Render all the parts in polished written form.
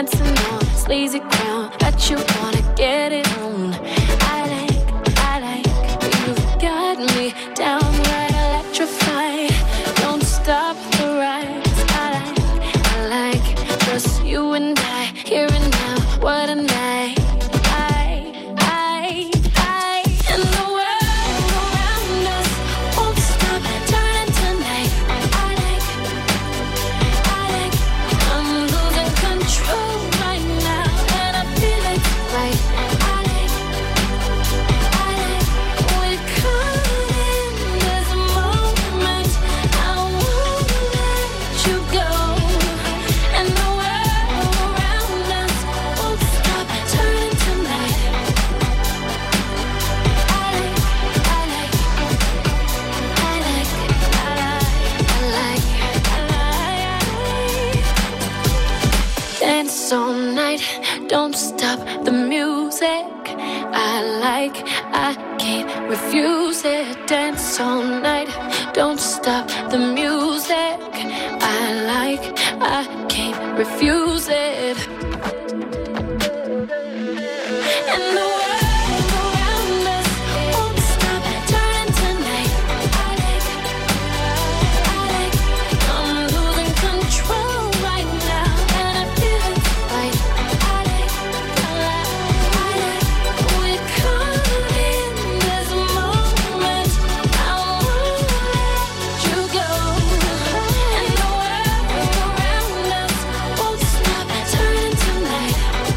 dancing on this lazy ground. Bet you wanna get it on. I like, you've got me downright electrified. Don't stop the ride. I like, just you and I, here and now, what a night. And the world around us won't stop turning tonight. I like, I'm losing control right now, and I feel it's right. I like, we're caught in this moment. I won't let you go. And the world around us won't stop turning tonight. Dance all night, don't stop the music. I can't refuse it. Dance all night, don't stop the music. I can't refuse it. And the world around us won't stop turning tonight. I like, I'm losing control right now, and I feel it's right. I like, we're caught in this moment. I won't let you go. And the world around us won't stop turning tonight.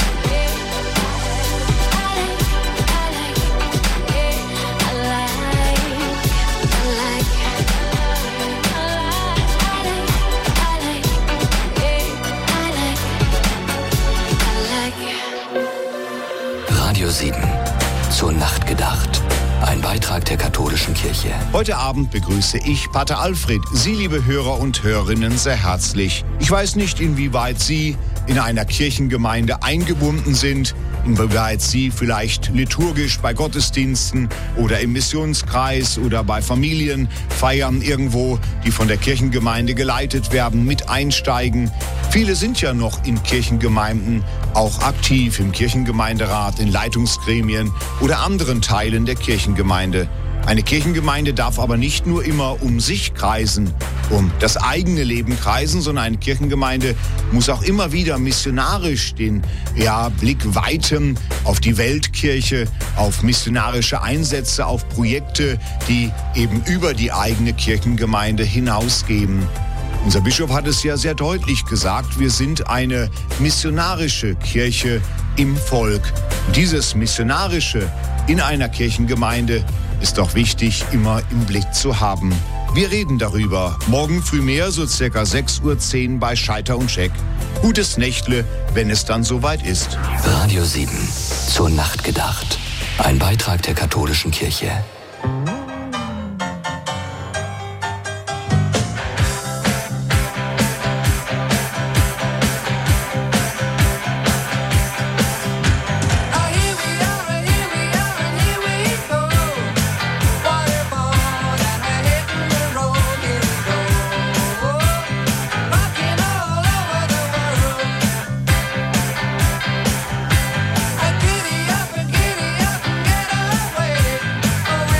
Radio 7. Zur Nacht gedacht. Ein Beitrag der katholischen Kirche. Heute Abend begrüße ich Pater Alfred, Sie, liebe Hörer und Hörerinnen, sehr herzlich. Ich weiß nicht, inwieweit Sie in einer Kirchengemeinde eingebunden sind, inwieweit Sie vielleicht liturgisch bei Gottesdiensten oder im Missionskreis oder bei Familienfeiern irgendwo, die von der Kirchengemeinde geleitet werden, mit einsteigen. Viele sind ja noch in Kirchengemeinden auch aktiv, im Kirchengemeinderat, in Leitungsgremien oder anderen Teilen der Kirchengemeinde. Eine Kirchengemeinde darf aber nicht nur immer um sich kreisen, um das eigene Leben kreisen, sondern eine Kirchengemeinde muss auch immer wieder missionarisch den Blick weiten auf die Weltkirche, auf missionarische Einsätze, auf Projekte, die eben über die eigene Kirchengemeinde hinausgehen. Unser Bischof hat es ja sehr deutlich gesagt, wir sind eine missionarische Kirche im Volk. Dieses Missionarische in einer Kirchengemeinde ist doch wichtig, immer im Blick zu haben. Wir reden darüber. Morgen früh mehr, so circa 6:10 Uhr bei Scheiter und Scheck. Gutes Nächtle, wenn es dann soweit ist. Radio 7. Zur Nacht gedacht. Ein Beitrag der katholischen Kirche. Giddy up and get away.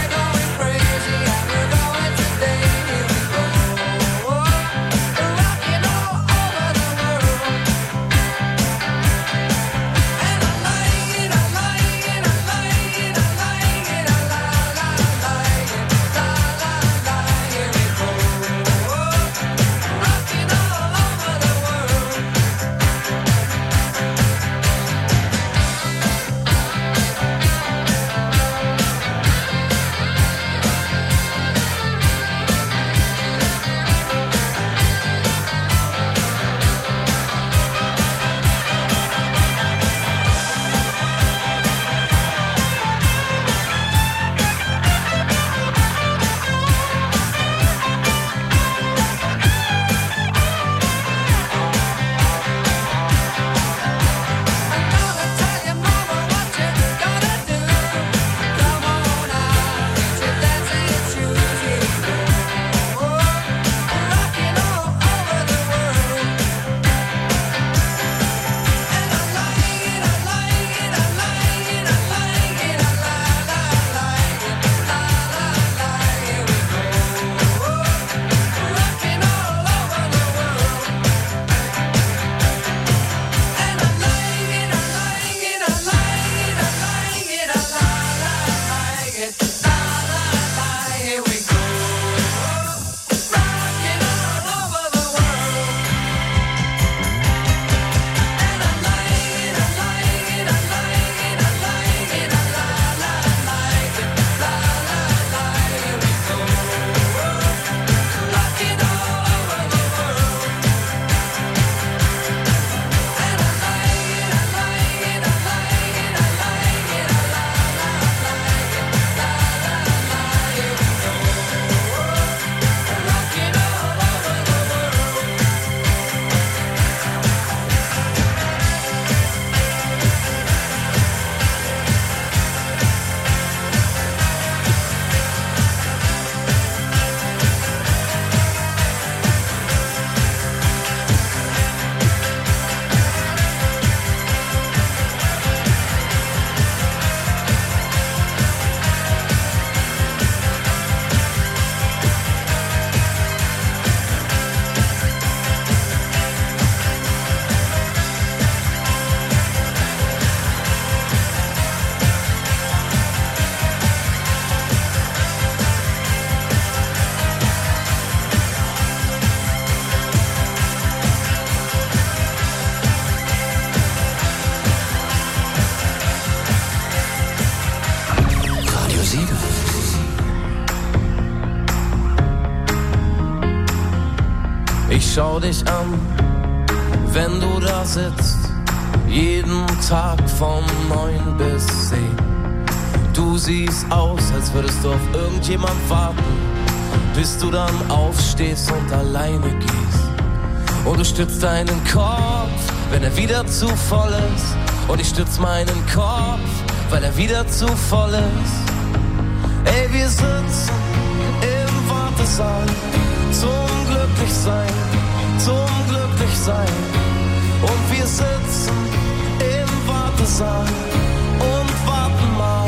Ich schau dich an, wenn du da sitzt, jeden Tag von 9 bis 10. Du siehst aus, als würdest du auf irgendjemand warten, bis du dann aufstehst und alleine gehst. Und du stützt deinen Kopf, wenn er wieder zu voll ist. Und ich stütz meinen Kopf, weil er wieder zu voll ist. Ey, wir sitzen im Wartesaal, zum Glücklichsein, zum Glücklichsein. Und wir sitzen im Wartesaal und warten mal,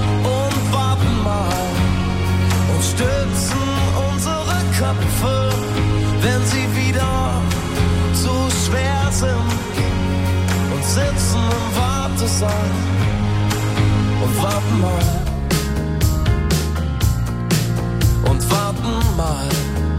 und stützen unsere Köpfe, wenn sie wieder zu schwer sind, und sitzen im Wartesaal und warten mal, und warten mal.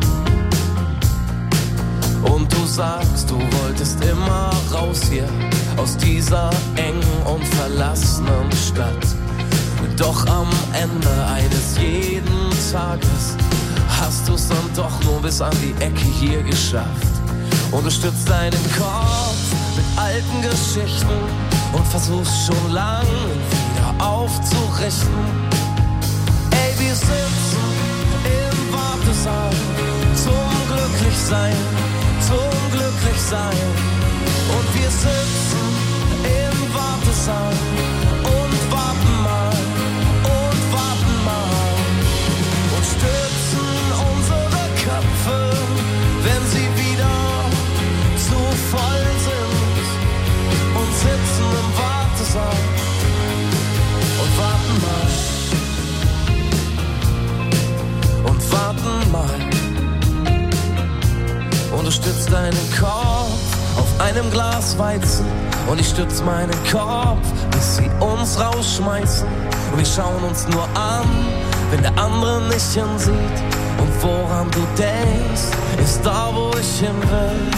Und du sagst, du wolltest immer raus hier aus dieser engen und verlassenen Stadt. Doch am Ende eines jeden Tages hast du's dann doch nur bis an die Ecke hier geschafft. Und du stützt deinen Kopf mit alten Geschichten und versuchst schon lang wieder aufzurichten. Ey, wir sitzen im Wartesaal zum Glücklichsein, zum Glücklichsein. Und wir sitzen im Wartesaal und warten mal, und stützen unsere Köpfe, wenn sie wieder zu voll sind, und sitzen im Wartesaal und warten mal, und du stützt deinen Kopf auf einem Glas Weizen, und ich stütz meinen Kopf, bis sie uns rausschmeißen. Und wir schauen uns nur an, wenn der andere nicht hinsieht. Und woran du denkst, ist da, wo ich hin will.